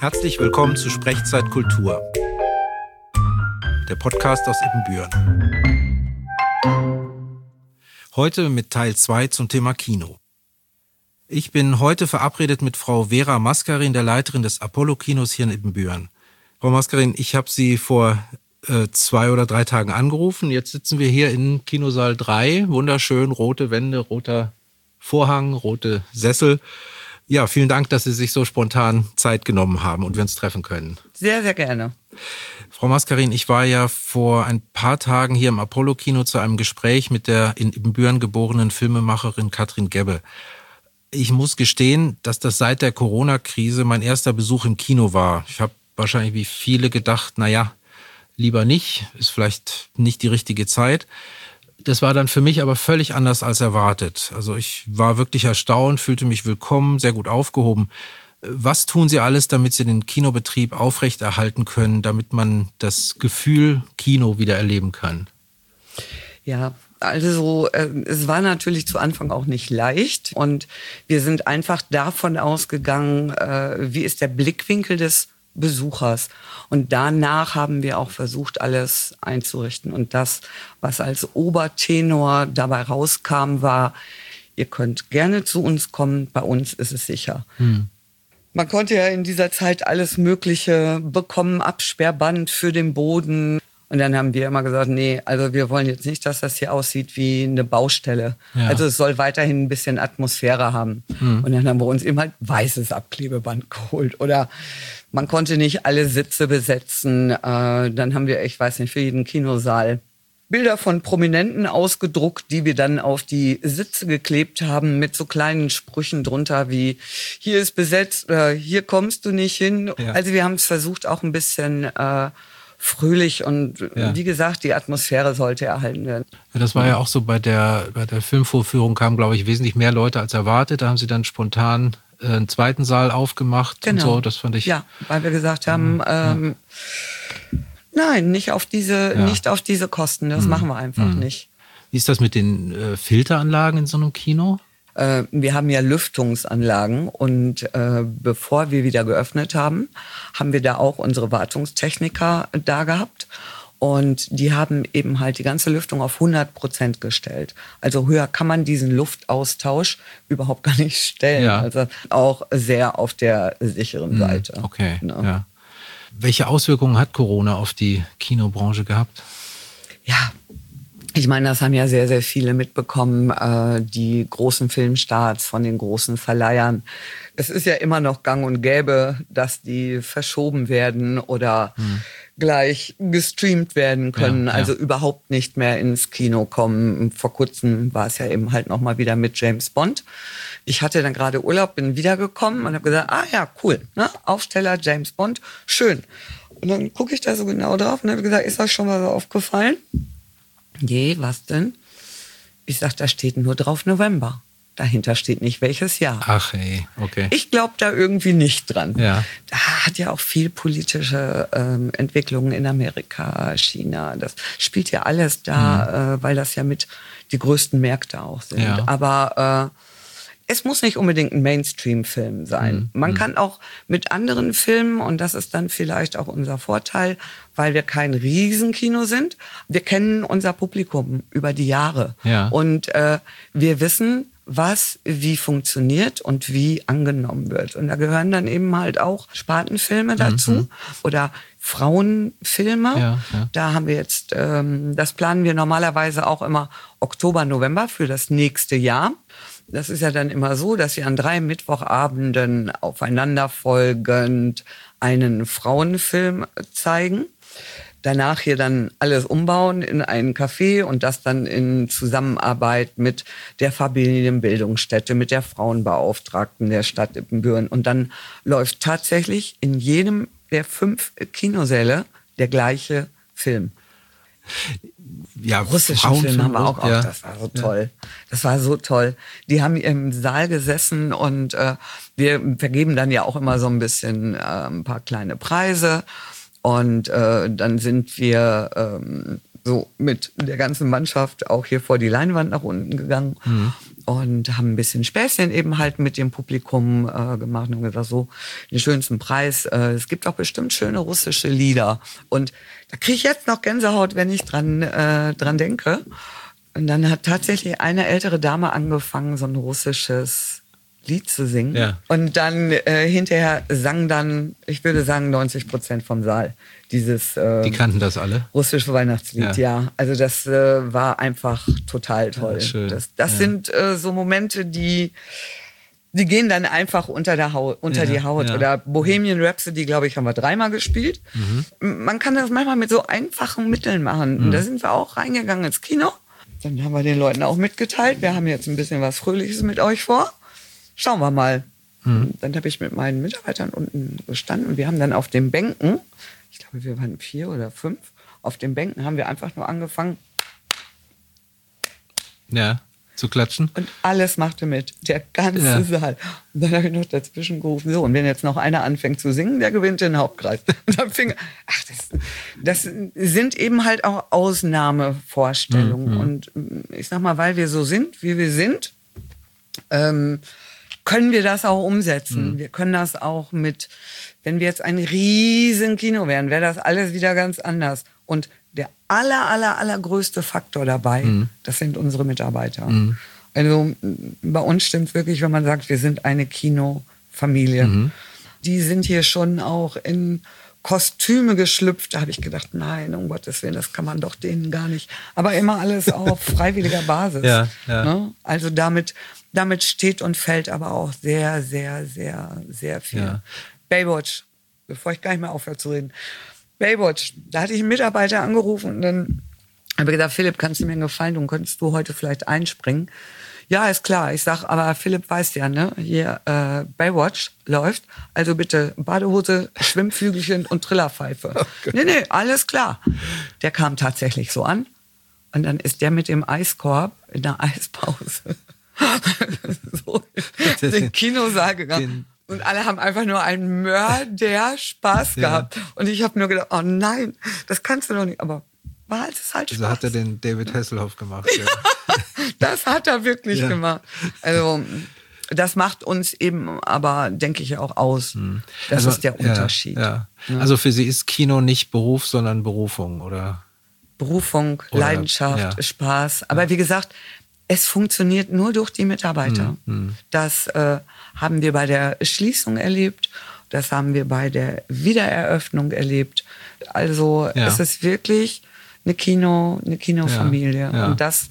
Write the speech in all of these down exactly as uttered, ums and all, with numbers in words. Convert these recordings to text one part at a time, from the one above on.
Herzlich willkommen zu Sprechzeit Kultur, der Podcast aus Ibbenbüren. Heute mit Teil zwei zum Thema Kino. Ich bin heute verabredet mit Frau Vera Mascarin, der Leiterin des Apollo-Kinos hier in Ibbenbüren. Frau Mascarin, ich habe Sie vor äh, zwei oder drei Tagen angerufen. Jetzt sitzen wir hier in Kinosaal drei. Wunderschön, rote Wände, roter Vorhang, rote Sessel. Ja, vielen Dank, dass Sie sich so spontan Zeit genommen haben und wir uns treffen können. Sehr, sehr gerne. Frau Mascarin, ich war ja vor ein paar Tagen hier im Apollo-Kino zu einem Gespräch mit der in Ibbenbüren geborenen Filmemacherin Katrin Gebbe. Ich muss gestehen, dass das seit der Corona-Krise mein erster Besuch im Kino war. Ich habe wahrscheinlich wie viele gedacht, naja, lieber nicht, ist vielleicht nicht die richtige Zeit. Das war dann für mich aber völlig anders als erwartet. Also ich war wirklich erstaunt, fühlte mich willkommen, sehr gut aufgehoben. Was tun Sie alles, damit Sie den Kinobetrieb aufrechterhalten können, damit man das Gefühl Kino wieder erleben kann? Ja, also äh, es war natürlich zu Anfang auch nicht leicht und wir sind einfach davon ausgegangen, äh, wie ist der Blickwinkel des Besuchers. Und danach haben wir auch versucht, alles einzurichten. Und das, was als Obertenor dabei rauskam, war, ihr könnt gerne zu uns kommen, bei uns ist es sicher. Hm. Man konnte ja in dieser Zeit alles Mögliche bekommen, Absperrband für den Boden. Und dann haben wir immer gesagt, nee, also wir wollen jetzt nicht, dass das hier aussieht wie eine Baustelle. Ja. Also es soll weiterhin ein bisschen Atmosphäre haben. Hm. Und dann haben wir uns eben halt weißes Abklebeband geholt. Oder man konnte nicht alle Sitze besetzen. Äh, dann haben wir, ich weiß nicht, für jeden Kinosaal Bilder von Prominenten ausgedruckt, die wir dann auf die Sitze geklebt haben mit so kleinen Sprüchen drunter wie, hier ist besetzt, äh, hier kommst du nicht hin. Ja. Also wir haben es versucht, auch ein bisschen äh, fröhlich und ja. Wie gesagt, die Atmosphäre sollte erhalten werden. Ja, das war ja auch so bei der, bei der Filmvorführung kamen, glaube ich, wesentlich mehr Leute als erwartet. Da haben sie dann spontan äh, einen zweiten Saal aufgemacht genau. Und so. Das fand ich. Ja, weil wir gesagt haben, ähm, ja. nein, nicht auf diese, ja. nicht auf diese Kosten. Das mhm. machen wir einfach mhm. nicht. Wie ist das mit den äh, Filteranlagen in so einem Kino? Äh, wir haben ja Lüftungsanlagen und äh, bevor wir wieder geöffnet haben, haben wir da auch unsere Wartungstechniker da gehabt. Und die haben eben halt die ganze Lüftung auf hundert Prozent gestellt. Also höher kann man diesen Luftaustausch überhaupt gar nicht stellen. Ja. Also auch sehr auf der sicheren Seite. Okay, ne? Ja. Welche Auswirkungen hat Corona auf die Kinobranche gehabt? Ja, ich meine, das haben ja sehr, sehr viele mitbekommen, äh, die großen Filmstarts von den großen Verleihern. Es ist ja immer noch gang und gäbe, dass die verschoben werden oder hm. gleich gestreamt werden können, ja, ja. also überhaupt nicht mehr ins Kino kommen. Vor kurzem war es ja eben halt nochmal wieder mit James Bond. Ich hatte dann gerade Urlaub, bin wiedergekommen und habe gesagt, ah ja, cool, ne? Aufsteller James Bond, schön. Und dann gucke ich da so genau drauf und habe gesagt, ist euch schon mal so aufgefallen? Je, was denn? Ich sag, da steht nur drauf November. Dahinter steht nicht welches Jahr. Ach ey, okay. Ich glaube da irgendwie nicht dran. Ja. Da hat ja auch viel politische ähm, Entwicklungen in Amerika, China. Das spielt ja alles da, mhm. äh, weil das ja mit die größten Märkte auch sind. Ja. Aber äh, es muss nicht unbedingt ein Mainstream-Film sein. Mhm. Man kann auch mit anderen Filmen, und das ist dann vielleicht auch unser Vorteil, weil wir kein Riesenkino sind, wir kennen unser Publikum über die Jahre. Ja. Und äh, wir wissen, was wie funktioniert und wie angenommen wird. Und da gehören dann eben halt auch Spartenfilme dazu mhm. oder Frauenfilme. Ja, ja. Da haben wir jetzt, ähm, das planen wir normalerweise auch immer Oktober, November für das nächste Jahr. Das ist ja dann immer so, dass wir an drei Mittwochabenden aufeinanderfolgend einen Frauenfilm zeigen. Danach hier dann alles umbauen in einen Café und das dann in Zusammenarbeit mit der Familienbildungsstätte, mit der Frauenbeauftragten der Stadt Ibbenbüren. Und dann läuft tatsächlich in jedem der fünf Kinosäle der gleiche Film. Ja, russischen Film haben wir auch, auch. Ja. Das war so toll. Ja. Das war so toll. Die haben im Saal gesessen und äh, wir vergeben dann ja auch immer so ein bisschen äh, ein paar kleine Preise. Und äh, dann sind wir ähm, so mit der ganzen Mannschaft auch hier vor die Leinwand nach unten gegangen. Mhm. und haben ein bisschen Späßchen eben halt mit dem Publikum äh, gemacht und gesagt, so, den schönsten Preis. Äh, es gibt auch bestimmt schöne russische Lieder. Und da kriege ich jetzt noch Gänsehaut, wenn ich dran, äh, dran denke. Und dann hat tatsächlich eine ältere Dame angefangen, so ein russisches Lied zu singen. Ja. Und dann äh, hinterher sang dann, ich würde sagen, neunzig Prozent vom Saal dieses äh, Die kannten das alle? russische Weihnachtslied, ja. ja. Also das äh, war einfach total toll. Ja, schön. Das, das ja. sind äh, so Momente, die die gehen dann einfach unter der Haut, unter ja, die Haut. ja. Oder Bohemian Rhapsody, glaube ich, haben wir dreimal gespielt. Mhm. Man kann das manchmal mit so einfachen Mitteln machen. Mhm. Und da sind wir auch reingegangen ins Kino. Dann haben wir den Leuten auch mitgeteilt, wir haben jetzt ein bisschen was Fröhliches mit euch vor. Schauen wir mal. Mhm. Dann habe ich mit meinen Mitarbeitern unten gestanden und wir haben dann auf den Bänken, ich glaube, wir waren vier oder fünf, auf den Bänken haben wir einfach nur angefangen. Ja, zu klatschen. Und alles machte mit, der ganze ja. Saal. Und dann habe ich noch dazwischen gerufen, so, und wenn jetzt noch einer anfängt zu singen, der gewinnt den Hauptpreis. Und dann fing, ach, das, das sind eben halt auch Ausnahmevorstellungen. Mhm. Und ich sag mal, weil wir so sind, wie wir sind, ähm, können wir das auch umsetzen. Mhm. Wir können das auch mit, wenn wir jetzt ein riesen Kino wären, wäre das alles wieder ganz anders. Und der aller, aller, allergrößte Faktor dabei, mhm. das sind unsere Mitarbeiter. Mhm. Also bei uns stimmt wirklich, wenn man sagt, wir sind eine Kinofamilie. Mhm. Die sind hier schon auch in Kostüme geschlüpft. Da habe ich gedacht, nein, um Gottes Willen, das kann man doch denen gar nicht. Aber immer alles auf freiwilliger Basis. Ja, ja. Ne? Also damit, damit steht und fällt aber auch sehr, sehr, sehr, sehr viel. Ja. Baywatch, bevor ich gar nicht mehr aufhöre zu reden. Baywatch, da hatte ich einen Mitarbeiter angerufen und dann habe ich gesagt, Philipp, kannst du mir einen Gefallen tun? Könntest du heute vielleicht einspringen? Ja, ist klar. Ich sag, aber Philipp weiß ja, ne, hier äh, Baywatch läuft, also bitte Badehose, Schwimmflügelchen und Trillerpfeife. Okay. Nee, nee, alles klar. Der kam tatsächlich so an und dann ist der mit dem Eiskorb in der Eispause so in den Kinosaal gegangen. Und alle haben einfach nur einen Mörder Spaß gehabt. Ja. Und ich habe nur gedacht, oh nein, das kannst du doch nicht. Aber war halt, es halt Spaß. So hat er den David Hasselhoff gemacht. Ja. Das hat er wirklich ja. gemacht. Also das macht uns eben aber, denke ich, auch aus. Hm. Das also, ist der Unterschied. Ja, ja. Also für Sie ist Kino nicht Beruf, sondern Berufung, oder? Berufung, oder, Leidenschaft, ja. Spaß. Aber wie gesagt, es funktioniert nur durch die Mitarbeiter. Hm, hm. Das äh, haben wir bei der Schließung erlebt. Das haben wir bei der Wiedereröffnung erlebt. Also ja. es ist wirklich eine Kino, eine Kinofamilie. Ja, ja. Und das,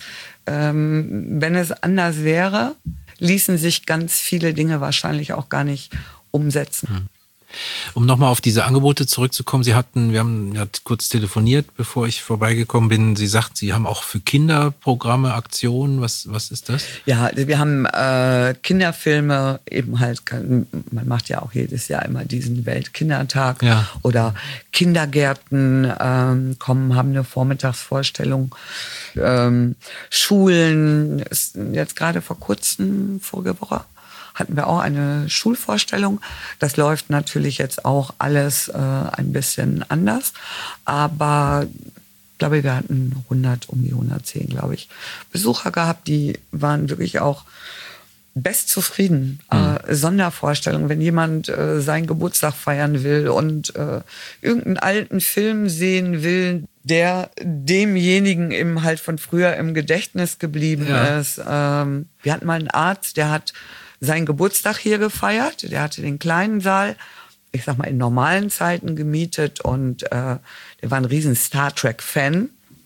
ähm, wenn es anders wäre, ließen sich ganz viele Dinge wahrscheinlich auch gar nicht umsetzen. Hm. Um nochmal auf diese Angebote zurückzukommen, Sie hatten, wir haben ja kurz telefoniert, bevor ich vorbeigekommen bin. Sie sagten, Sie haben auch für Kinder Programme, Aktionen. Was, was ist das? Ja, wir haben äh, Kinderfilme, eben halt, man macht ja auch jedes Jahr immer diesen Weltkindertag. Ja. Oder Kindergärten ähm, kommen, haben eine Vormittagsvorstellung. Ähm, Schulen, ist jetzt gerade vor kurzem, vorige Woche, hatten wir auch eine Schulvorstellung. Das läuft natürlich jetzt auch alles äh, ein bisschen anders. Aber ich glaube, wir hatten hundert, um die hundertzehn, glaube ich, Besucher gehabt. Die waren wirklich auch bestzufrieden. Mhm. Äh, Sondervorstellung, wenn jemand äh, seinen Geburtstag feiern will und äh, irgendeinen alten Film sehen will, der demjenigen eben halt von früher im Gedächtnis geblieben ja. ist. Ähm, wir hatten mal einen Arzt, der hat seinen Geburtstag hier gefeiert. Der hatte den kleinen Saal, ich sag mal, in normalen Zeiten gemietet und äh, der war ein riesen Star Trek-Fan.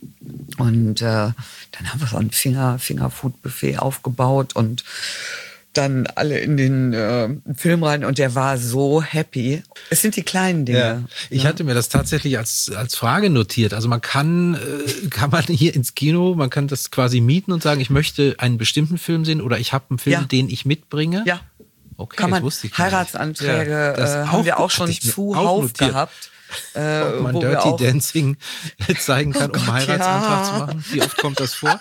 Und äh, dann haben wir so ein Finger, Fingerfood-Buffet aufgebaut und dann alle in den äh, Film rein und der war so happy. Es sind die kleinen Dinge. Ja. Ich ne? hatte mir das tatsächlich als, als Frage notiert. Also man kann, äh, kann man hier ins Kino, man kann das quasi mieten und sagen, ich möchte einen bestimmten Film sehen oder ich habe einen Film, ja. den ich mitbringe. Ja. Okay, kann man, das wusste ich Heiratsanträge ja, äh, haben wir auch schon zuhauf gehabt. Äh, Ob man Dirty auch Dancing zeigen kann, oh um einen Heiratsantrag ja. zu machen. Wie oft kommt das vor?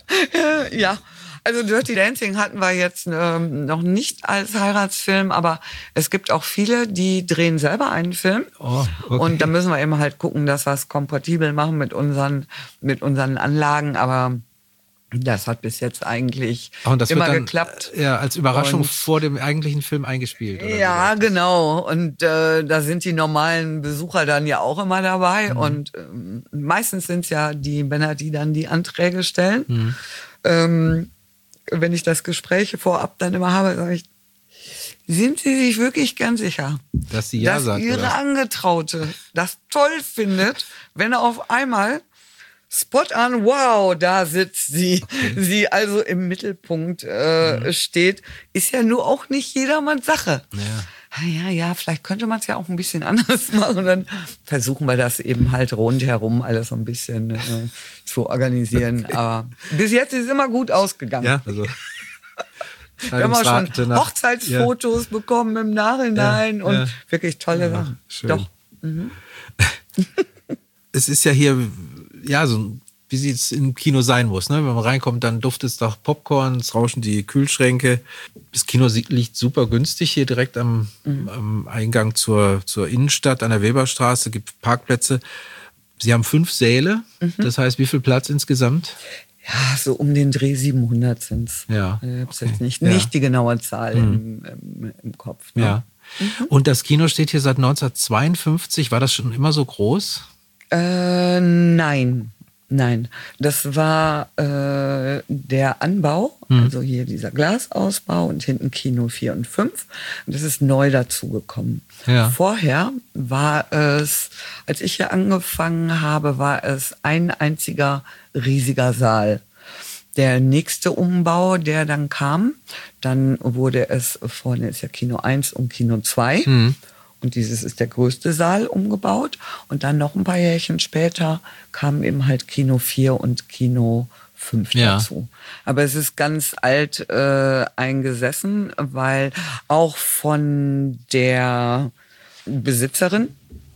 Ja. Also Dirty Dancing hatten wir jetzt ähm, noch nicht als Heiratsfilm, aber es gibt auch viele, die drehen selber einen Film. Oh, okay. Und da müssen wir eben halt gucken, dass wir es kompatibel machen mit unseren, mit unseren Anlagen. Aber Das hat bis jetzt eigentlich und das immer wird dann, geklappt. Ja, als Überraschung und, vor dem eigentlichen Film eingespielt. Oder ja, genau. Und äh, da sind die normalen Besucher dann ja auch immer dabei. Mhm. Und ähm, meistens sind es ja die Männer, die dann die Anträge stellen. Mhm. Ähm, wenn ich das Gespräch vorab dann immer habe, sage ich, sind Sie sich wirklich ganz sicher, dass sie ja dass sagt, Ihre oder? Angetraute das toll findet, wenn er auf einmal spot on, wow, da sitzt sie, okay. sie also im Mittelpunkt äh, mhm. steht, ist ja nur auch nicht jedermanns Sache. Ja. Ja, ja, vielleicht könnte man es ja auch ein bisschen anders machen. Dann versuchen wir das eben halt rundherum alles so ein bisschen äh, zu organisieren. Okay. Aber bis jetzt ist es immer gut ausgegangen. Ja, also. Wir haben auch schon Hochzeitsfotos ja. bekommen im Nachhinein ja, und ja. wirklich tolle ja, Sachen. Schön. Doch. Mhm. Es ist ja hier, ja, so wie es im Kino sein muss. Ne? Wenn man reinkommt, dann duftet es nach Popcorn, es rauschen die Kühlschränke. Das Kino liegt super günstig hier direkt am, mhm. am Eingang zur, zur Innenstadt an der Weberstraße, gibt Parkplätze. Sie haben fünf Säle, mhm. das heißt, wie viel Platz insgesamt? Ja, so um den Dreh siebenhundert sind es. Ja. Ich habe okay. jetzt nicht, ja. nicht die genaue Zahl mhm. im, im, im Kopf. Ne? Ja. Mhm. Und das Kino steht hier seit neunzehnhundertzweiundfünfzig. War das schon immer so groß? Äh, nein. Nein. Das war äh, der Anbau, mhm. also hier dieser Glasausbau und hinten Kino vier und fünf. Und das ist neu dazugekommen. Ja. Vorher war es, als ich hier angefangen habe, war es ein einziger riesiger Saal. Der nächste Umbau, der dann kam, dann wurde es, vorne ist ja Kino eins und Kino zwei. Mhm. Und dieses ist der größte Saal umgebaut. Und dann noch ein paar Jährchen später kamen eben halt Kino vier und Kino fünf ja. dazu. Aber es ist ganz alt äh, eingesessen, weil auch von der Besitzerin,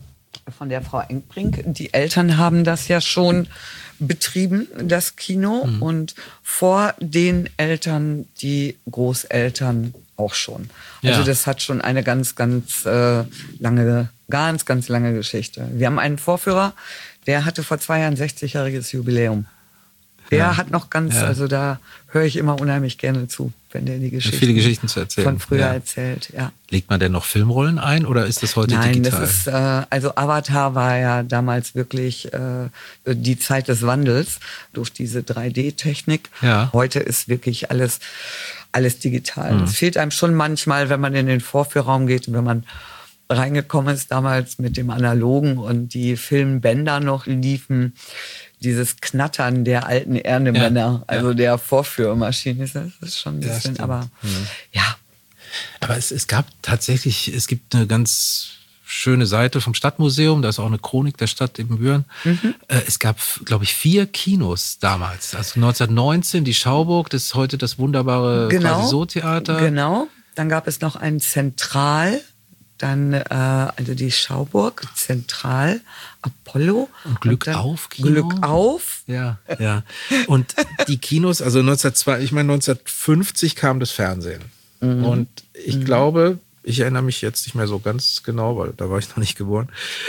von der Frau Engbrink, die Eltern haben das ja schon betrieben, das Kino. Mhm. Und vor den Eltern die Großeltern auch schon. Also ja. das hat schon eine ganz, ganz äh, lange, ganz, ganz lange Geschichte. Wir haben einen Vorführer, der hatte vor zwei Jahren sechzigjähriges Jubiläum. Der ja. hat noch ganz, ja. also da höre ich immer unheimlich gerne zu, wenn der die Geschichten, viele Geschichten zu erzählen. von früher ja. erzählt. Ja. Legt man denn noch Filmrollen ein oder ist das heute Nein, digital? Nein, das ist, äh, also Avatar war ja damals wirklich äh, die Zeit des Wandels durch diese drei D-Technik. Ja. Heute ist wirklich alles, alles digital. Es mhm. fehlt einem schon manchmal, wenn man in den Vorführraum geht und wenn man reingekommen ist damals mit dem Analogen und die Filmbänder noch liefen, dieses Knattern der alten Ernemänner, ja, also ja. der Vorführmaschine, das ist schon ein bisschen, ja, aber mhm. ja. Aber es, es gab tatsächlich, es gibt eine ganz schöne Seite vom Stadtmuseum, da ist auch eine Chronik der Stadt Ibbenbüren. Mhm. Es gab, glaube ich, vier Kinos damals. Also neunzehnhundertneunzehn die Schauburg, das ist heute das wunderbare genau, So-Theater. Genau, dann gab es noch ein Zentral, dann äh, also die Schauburg, Zentral, Apollo. Und Glück und auf Kino. Glück auf. Ja, ja. Und die Kinos, also neunzehnhundertzwei, ich meine neunzehnhundertfünfzig kam das Fernsehen. Mhm. Und ich mhm. glaube, ich erinnere mich jetzt nicht mehr so ganz genau, weil da war ich noch nicht geboren.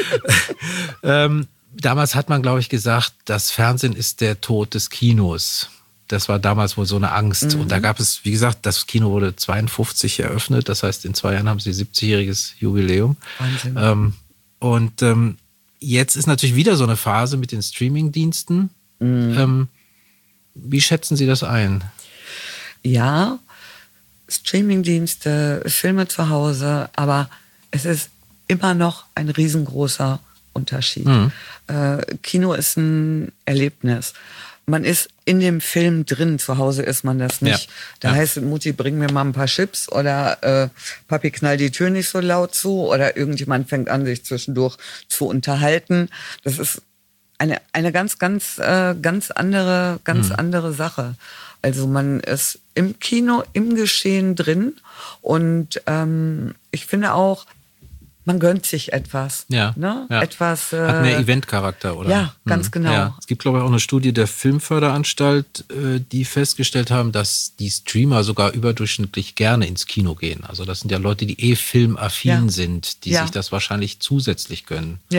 ähm, damals hat man, glaube ich, gesagt, das Fernsehen ist der Tod des Kinos. Das war damals wohl so eine Angst. Mhm. Und da gab es, wie gesagt, das Kino wurde zweiundfünfzig eröffnet. Das heißt, in zwei Jahren haben sie siebzigjähriges Jubiläum. Wahnsinn. Ähm, und ähm, jetzt ist natürlich wieder so eine Phase mit den Streamingdiensten. Mhm. Ähm, wie schätzen Sie das ein? Ja, Streamingdienste, Filme zu Hause, aber es ist immer noch ein riesengroßer Unterschied. Mhm. Äh, Kino ist ein Erlebnis. Man ist in dem Film drin, zu Hause ist man das nicht. Ja. Da ja. heißt es, Mutti, bring mir mal ein paar Chips oder äh, Papi, knall die Tür nicht so laut zu oder irgendjemand fängt an, sich zwischendurch zu unterhalten. Das ist eine, eine ganz, ganz, äh, ganz andere, ganz mhm. andere Sache. Also man ist im Kino, im Geschehen drin und ähm, ich finde auch, man gönnt sich etwas. Ja, ne? ja. Etwas, äh, hat mehr Eventcharakter, oder? Ja, ganz genau. Ja. Es gibt, glaube ich, auch eine Studie der Filmförderanstalt, die festgestellt haben, dass die Streamer sogar überdurchschnittlich gerne ins Kino gehen. Also das sind ja Leute, die eh filmaffin ja. sind, die ja. sich das wahrscheinlich zusätzlich gönnen. Ja,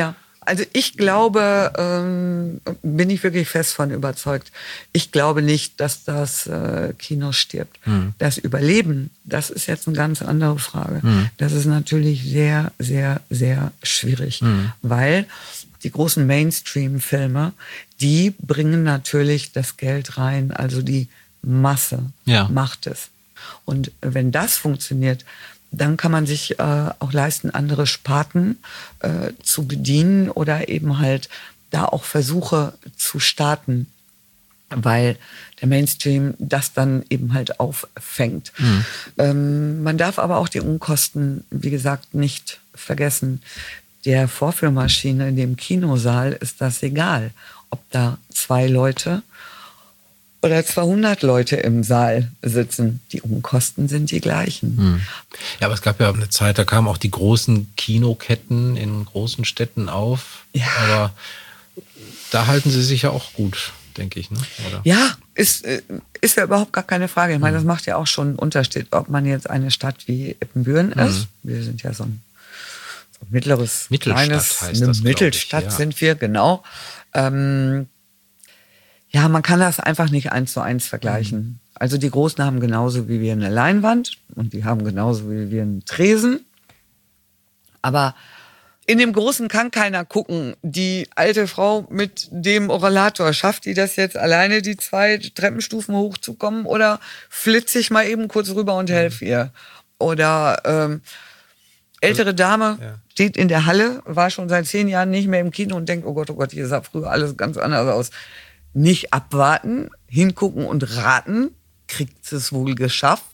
Also ich glaube, ähm, bin ich wirklich fest von überzeugt, ich glaube nicht, dass das äh, Kino stirbt. Mhm. Das Überleben, das ist jetzt eine ganz andere Frage. Mhm. Das ist natürlich sehr, sehr, sehr schwierig, mhm. weil die großen Mainstream-Filme, die bringen natürlich das Geld rein, also die Masse ja. macht es. Und wenn das funktioniert, dann kann man sich äh, auch leisten, andere Sparten äh, zu bedienen oder eben halt da auch Versuche zu starten, weil der Mainstream das dann eben halt auffängt. Mhm. Ähm, man darf aber auch die Unkosten, wie gesagt, nicht vergessen. Der Vorführmaschine in dem Kinosaal ist das egal, ob da zwei Leute oder zweihundert Leute im Saal sitzen. Die Unkosten sind die gleichen. Hm. Ja, aber es gab ja eine Zeit, da kamen auch die großen Kinoketten in großen Städten auf. Ja. Aber da halten sie sich ja auch gut, denke ich. Ne? Oder? Ja, ist, ist ja überhaupt gar keine Frage. Ich meine, das macht ja auch schon einen Unterschied, ob man jetzt eine Stadt wie Ippenbüren ist. Hm. Wir sind ja so ein, so ein mittleres, Mittelstadt kleines, heißt eine das, Mittelstadt ich, ja. sind wir, genau. Ähm, Ja, man kann das einfach nicht eins zu eins vergleichen. Mhm. Also die Großen haben genauso wie wir eine Leinwand und die haben genauso wie wir einen Tresen. Aber in dem Großen kann keiner gucken. Die alte Frau mit dem Rollator, schafft die das jetzt alleine, die zwei Treppenstufen hochzukommen? Oder flitze ich mal eben kurz rüber und helfe ihr? Oder ähm, ältere Dame ja. steht in der Halle, war schon seit zehn Jahren nicht mehr im Kino und denkt, oh Gott, oh Gott, hier sah früher alles ganz anders aus. Nicht abwarten, hingucken und raten, kriegt es wohl geschafft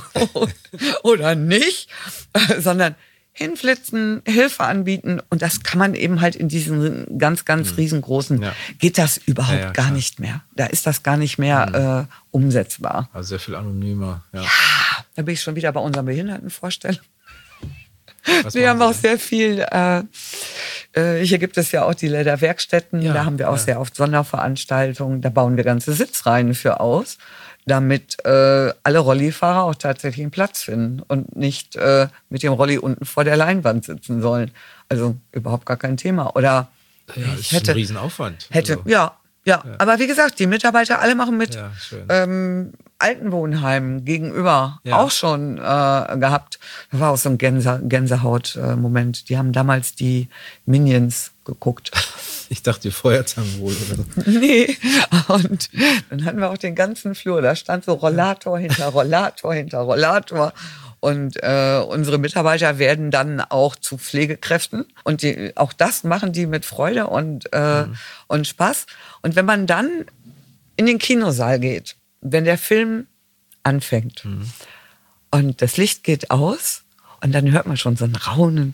oder nicht, sondern hinflitzen, Hilfe anbieten. Und das kann man eben halt in diesen ganz, ganz riesengroßen, ja. geht das überhaupt ja, ja, gar nicht mehr. Da ist das gar nicht mehr mhm. äh, umsetzbar. Also sehr viel anonymer. Ja. ja, da bin ich schon wieder bei unseren Behindertenvorstellungen. Was wir haben auch sehr viel, äh, äh, hier gibt es ja auch die Lederwerkstätten, ja, da haben wir auch ja. sehr oft Sonderveranstaltungen, da bauen wir ganze Sitzreihen für aus, damit äh, alle Rollifahrer auch tatsächlich einen Platz finden und nicht äh, mit dem Rolli unten vor der Leinwand sitzen sollen. Also überhaupt gar kein Thema. Oder ja, ich ist hätte, ein Riesenaufwand. Hätte, also. ja, ja, ja, aber wie gesagt, die Mitarbeiter alle machen mit. Ja, ähm, Altenwohnheimen gegenüber ja. auch schon äh, gehabt. Da war auch so ein Gänse, Gänsehaut-Moment. Die haben damals die Minions geguckt. Ich dachte, die Feuerzangen wohl oder so. Nee, und dann hatten wir auch den ganzen Flur. Da stand so Rollator hinter Rollator hinter Rollator. Und äh, unsere Mitarbeiter werden dann auch zu Pflegekräften. Und die, auch das machen die mit Freude und, äh, mhm. und Spaß. Und wenn man dann in den Kinosaal geht, wenn der Film anfängt mhm. und das Licht geht aus und dann hört man schon so ein Raunen.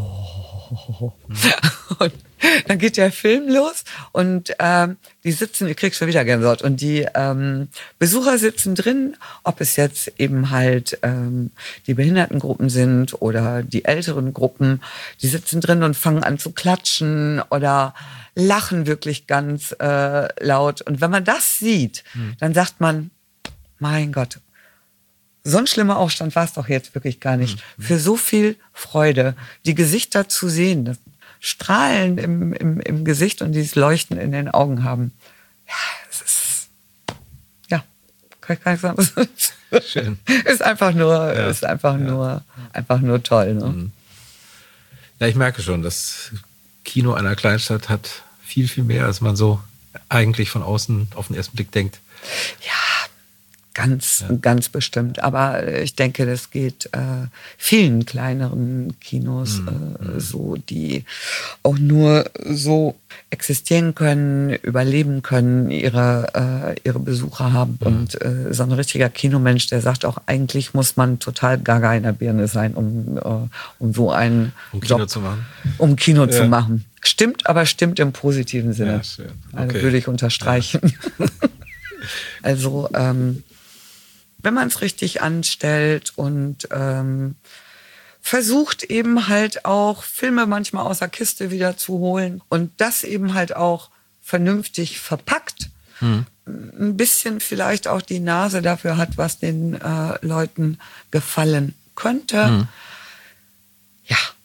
Oh. Mhm. Und dann geht der Film los und ähm, die sitzen, ich krieg schon wieder Gänsehaut, und die ähm, Besucher sitzen drin, ob es jetzt eben halt ähm, die Behindertengruppen sind oder die älteren Gruppen, die sitzen drin und fangen an zu klatschen oder lachen wirklich ganz äh, laut. Und wenn man das sieht, hm. dann sagt man, mein Gott, so ein schlimmer Aufstand war es doch jetzt wirklich gar nicht. Hm. Für so viel Freude, die Gesichter zu sehen, das Strahlen im, im, im Gesicht und dieses Leuchten in den Augen haben. Ja, es ist, ja, kann ich gar nicht sagen. Schön. Ist einfach nur, ja. ist einfach ja. nur, einfach nur toll. Ne? Ja, ich merke schon, das Kino einer Kleinstadt hat viel, viel mehr, als man so eigentlich von außen auf den ersten Blick denkt. Ja, ganz, ja. ganz bestimmt. Aber ich denke, das geht äh, vielen kleineren Kinos mhm. äh, so, die auch nur so existieren können, überleben können, ihre, äh, ihre Besucher haben. Mhm. Und äh, so ein richtiger Kinomensch, der sagt auch, eigentlich muss man total gaga in der Birne sein, um, äh, um so einen um Kino Job, zu machen. Um Kino ja. zu machen. Stimmt, aber stimmt im positiven Sinne. Ja, schön. Okay. Also würde ich unterstreichen. Ja. Also, ähm, wenn man es richtig anstellt und ähm, versucht eben halt auch Filme manchmal aus der Kiste wieder zu holen und das eben halt auch vernünftig verpackt, hm. ein bisschen vielleicht auch die Nase dafür hat, was den äh, Leuten gefallen könnte. Hm. Ja,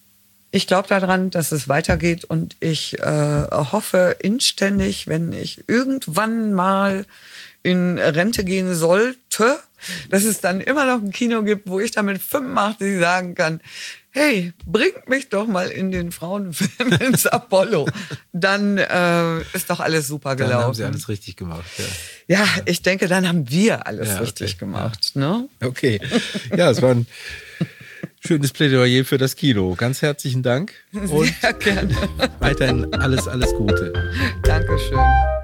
Ich glaube daran, dass es weitergeht und ich äh, hoffe inständig, wenn ich irgendwann mal in Rente gehen sollte, dass es dann immer noch ein Kino gibt, wo ich dann mit fünfundachtzig sagen kann, hey, bringt mich doch mal in den Frauenfilm ins Apollo. Dann äh, ist doch alles super gelaufen. Dann haben Sie alles richtig gemacht. Ja, ja ich denke, dann haben wir alles ja, richtig okay. gemacht. Ne? Okay, ja, es war ein schönes Plädoyer für das Kino. Ganz herzlichen Dank und sehr gerne. Weiterhin alles, alles Gute. Dankeschön.